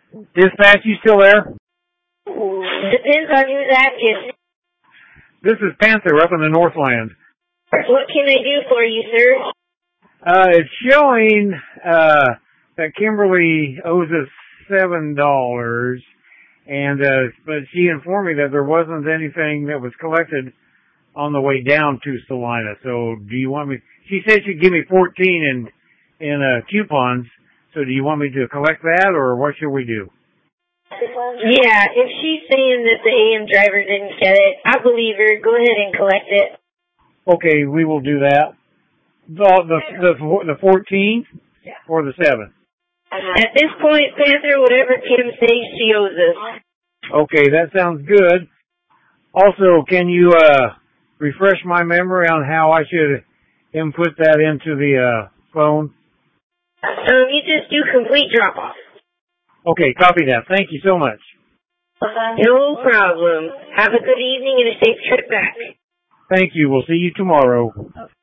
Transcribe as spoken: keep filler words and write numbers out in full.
Dispatch, you still there? Depends on who's asking. This is Panther up in the Northland. What can I do for you, sir? Uh, it's showing, uh, that Kimberly owes us seven dollars, and, uh, but she informed me that there wasn't anything that was collected on the way down to Salina. So do you want me, she said she'd give me fourteen in, in, uh, coupons. So do you want me to collect that, or what should we do? Yeah, if she's saying that the A M driver didn't get it, I believe her. Go ahead and collect it. Okay, we will do that. The the the, the fourteen or the seven? At this point, Panther, whatever Kim says, she owes us. Okay, that sounds good. Also, can you uh refresh my memory on how I should input that into the uh phone? Um, you just do complete drop-off. Okay, copy that. Thank you so much. No problem. Have a good evening and a safe trip back. Thank you. We'll see you tomorrow.